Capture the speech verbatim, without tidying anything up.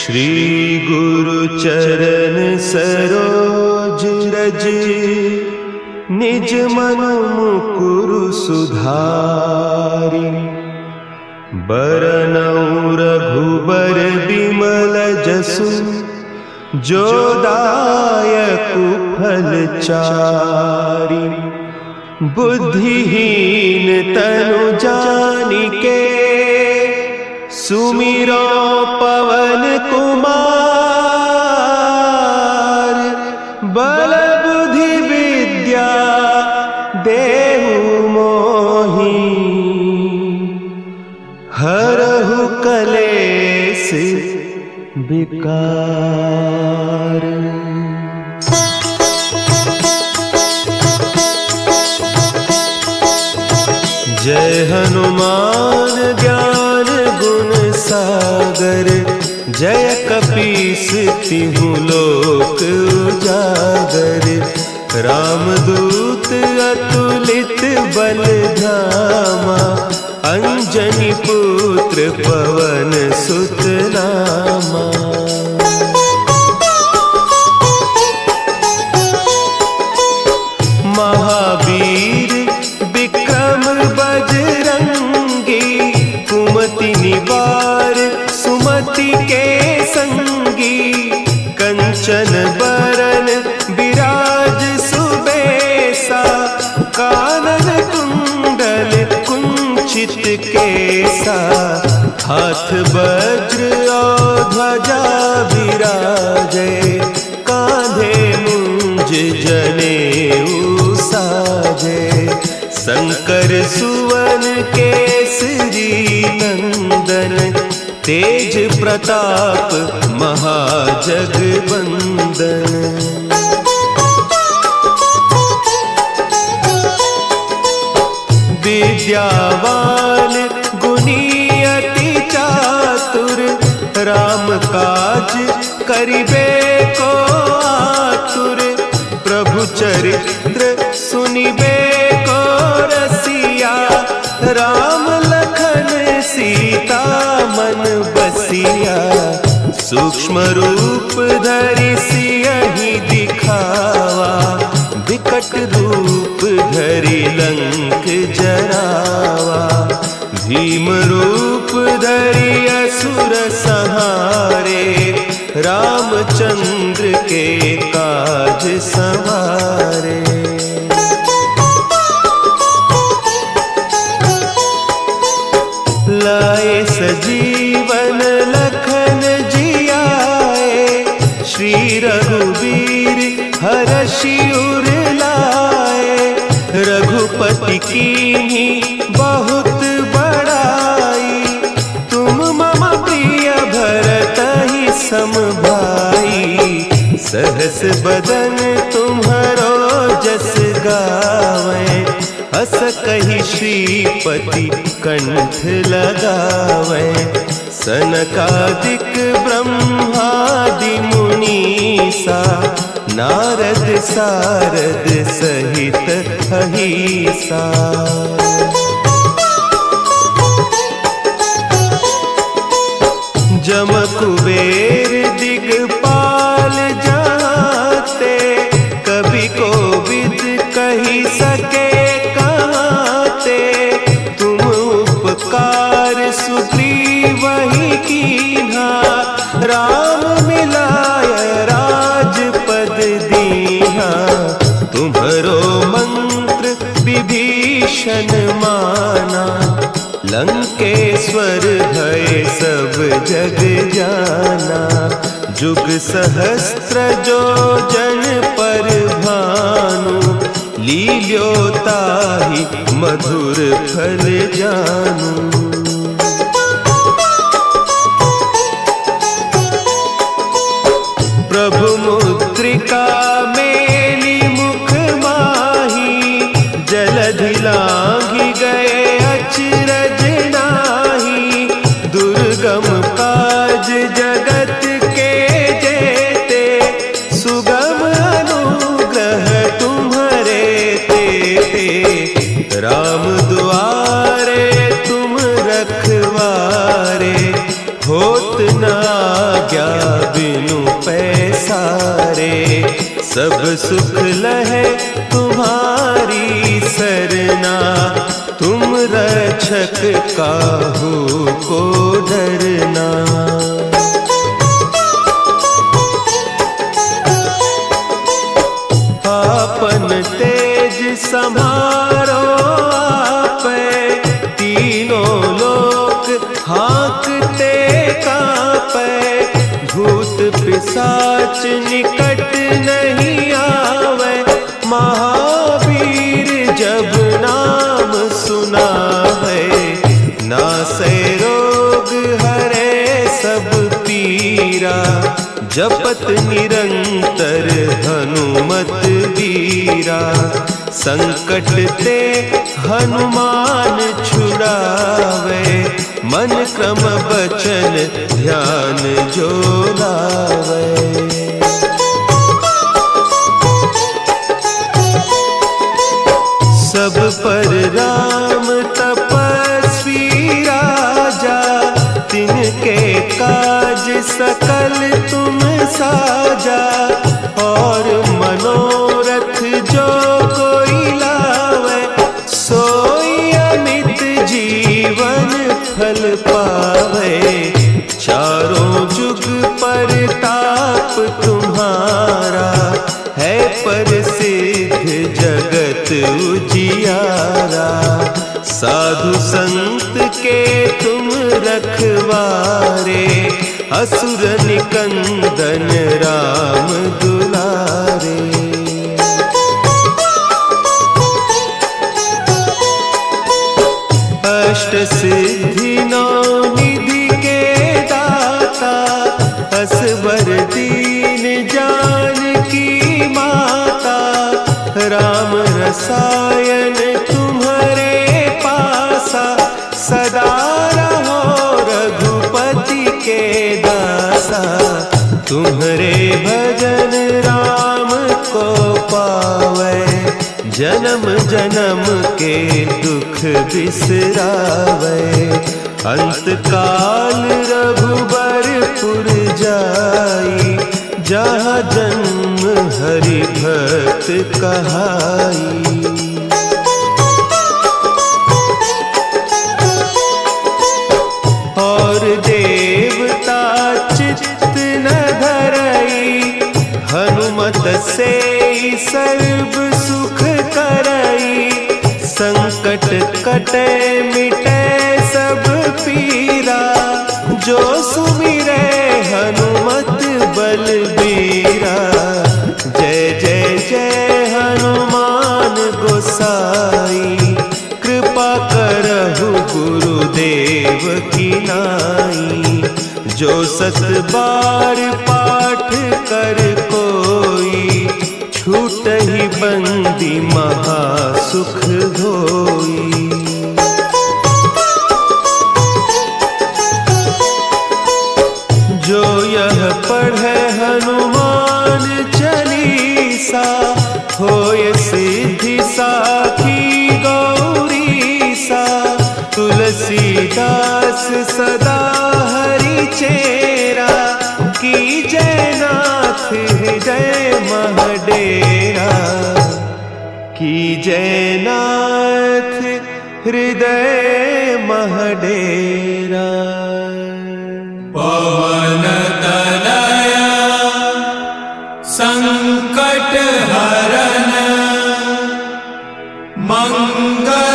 श्री गुरु चरण सरोज रज, निज मन मुकुरु सुधारि। बरनउँ रघुबर बिमल जसु, जो दायकु फल चारि। बुद्धिहीन तनु जानिके, सुमिरो पवन कुमार। बल बुद्धि विद्या देहु मोहि, हरहु कलेस विकार। जय हनुमान ज्ञान गुण सागर, जय कपीस तिहु लोक उजागर। रामदूत अतुलित बल धामा, अंजनी पुत्र पवन सुत नामा। महावीर विक्रम बजरंगी, कुमति निवार सुमति के संगी। कंचन बरन विराज सुबेसा, कानन कुंडल कुंचित केसा। हाथ वज्र और ध्वजा विराजे, कांधे मुंज जनेऊ साजे। शंकर सुवन केसरी नंदन, तेज प्रताप महाजगवंदन। विद्यावान गुणी अति चातुर, राम काज करिबे को आतुर। प्रभु चरित्र सुनिबे को रसिया, राम लखन सीता मन बसिया। सूक्ष्म रूप धरि सियहि दिखावा, विकट रूप धरि लंक जरावा। भीम रूप धरि असुर संहारे, रामचंद्र के काज संवारे। लाए सजीवन लखन जियाए, श्री रघुवीर हरषि उर लाए। रघुपति कीन्ही बहुत बड़ाई, तुम मम प्रिय भरतहि सम भाई। सहस बदन तुम्हरो जस गावें, हस कहि श्रीपति कंठ लगावें। सनकादिक ब्रह्मादि मुनीसा, नारद सारद सहित अहीसा। जम कुबेर दिगपाल जाते, कवि कोविद कहि सके कहते। तुम उपकार सुग्रीवहि कीन्हा, राम मिलाय राजपद दीन्हा। तुम्हरो मंत्र विभीषण माना, लंकेश्वर भय सब जग जाना। जुग सहस्त्र जो जन पर भानु, लील्यो ताहि मधुर फल जानू। प्रभु मुद्रिका मेली मुख माही, जलधि लांघि गए अचरज नाही। दुर्गम काज जगत के जेते, सुगम अनुग्रह तुम्हरे तेते। राम दुआरे तुम सब सुख लहे तुम्हारी सरना, तुम रक्षक काहू को डरना। आपन तेज समारो आपे, तीनों लोक हाँकते कांपे। भूत पिशाच निकट नहीं आवे, महावीर जब नाम सुना है। नासे रोग हरे सब पीरा, जपत निरंतर हनुमत वीरा। संकट ते हनुमान छुड़ावे, मन क्रम बचन ध्यान जो लावे। सब पर राम तपस्वी राजा, तिनके काज सकल तुम साजा। और मनोरथ जो कोई लावे, सोई अमित जीवन फल पावे। चारों जुग परताप तुम्हारा, है प्रसिद्ध जगत उजियारा। साधु संत के तुम रखवारे, असुर निकंदन राम दुलारे। अष्ट सिद्धि नौ निधि के दाता, असवर दीन जानकी माता। राम रसायन तुम्हारे पासा, सदा रहो रघुपति के दासा। तुम्हारे भजन राम को पावे, जन्म जन्म के दुख बिसरावे। अंत काल रघुबरपुर जाई, जहाँ जन्म हरि भक्त कहाई। और देवता चित्त न धरई, हनुमत से सर्व सुख करई। संकट कटे मिटे सब पीरा, जो सुमिरे हनुमत बलबीरा। जय जय जय हनुमान गोसाई, कृपा करहु गुरुदेव की नाई। जो सत बार पाठ कर कोई, छूटहि बंदी महासुख होई। जो यह पढ़े हनुमान चालीसा, होय सिद्धि साखी गौरीसा। तुलसीदास सदा हरि चेरा, की जयनाथ हृदय महडेरा। की जयनाथ हृदय महडेरा। पवन तनया संकट हरन, मंगल